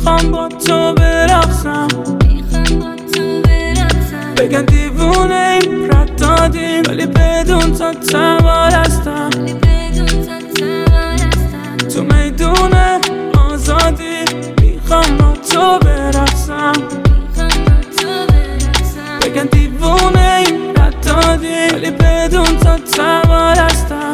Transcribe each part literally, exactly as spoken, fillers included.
میخوام با تو برقصم، بگن دیوونه این رد دادیم ولی بدون تا تمار هستم. تو میدون آزادی میخوام با تو برقصم، بگن دیوونه این رد دادیم ولی بدون تا تمار هستم.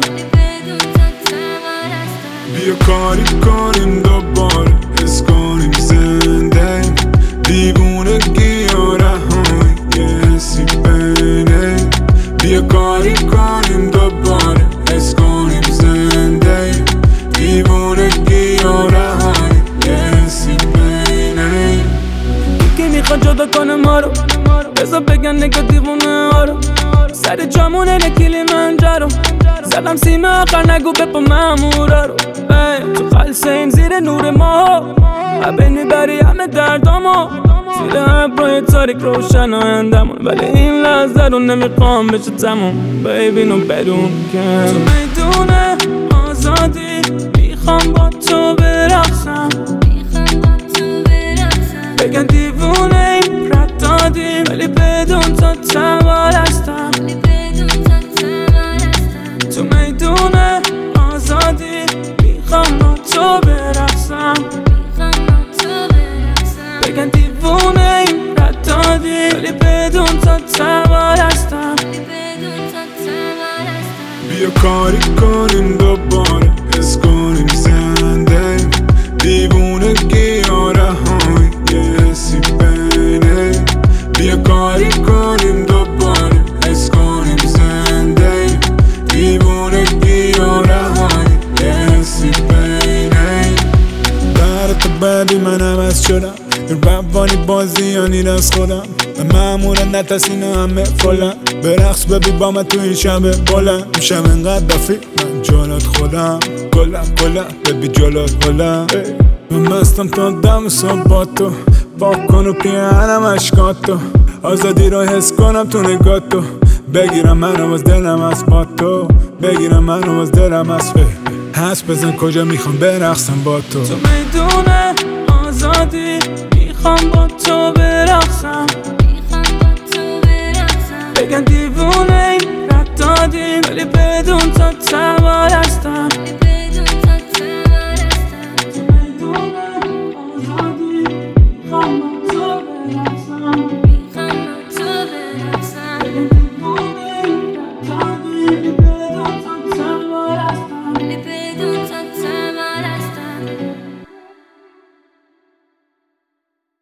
بیا کاری کنیم دوباره، حس کنیم زنده دیوونگی و رهایی یه حسی بینه. بیا کاری کنیم دوباره، حس کنیم زنده دیوونگی و رهایی یه حسی بینه. یکی میخواد جدا کنه ما رو، بذار بگن نگه دیوونه ها رو. سر جامونه نکیلی منجرو زدم سیمه آخر نگو بپا مامورا رو. تو خلصه این زیر نور ما بین میبری همه دردامو، زیر ابرای تاریک روشن آیندمون، ولی این لحظه رو نمیخوام بشه تموم. بیبی نو بدون که تو میدون آزادی میخوام با تو برقصم، بگن دیوونه این رد دادیم ولی بدون تا تمار هستم. تو میدون آزادی میخوام با تو برقصم، بگن دیوونه این رد دادی ولی بدون تا تمار هستم. بیا کاری کنیم دوباره، حس کنیم زنده دیوونگی و رهایی یه حسی بینه. بیا کاری کنیم دوباره، حس کنیم زنده دیوونگی و رهایی یه حسی بینه. برات بعدی من عوض شدم، روانی بازیانی از خودم، معمولا نترسین همه فلم. برقص ببی با من تو این شب بلند، میشم انقدر دفی من جالات خودم. گلم گلم ببی جالات هلم، من مستم تا دم صبح با تو، پاک کن و پیانم اشکاتو، آزادی رو حس کنم تو نگاتو. بگیرم منو از دلم از با تو، بگیرم منو از دلم از فه حس بزن کجا میخوام برقصم با تو. تو میدون آزادی میخوام با تو برقصم، بگن دیوونه این رد دادیم ولی بدون تا تمار هستم. تو میدون آزادی میخوام با تو برقصم.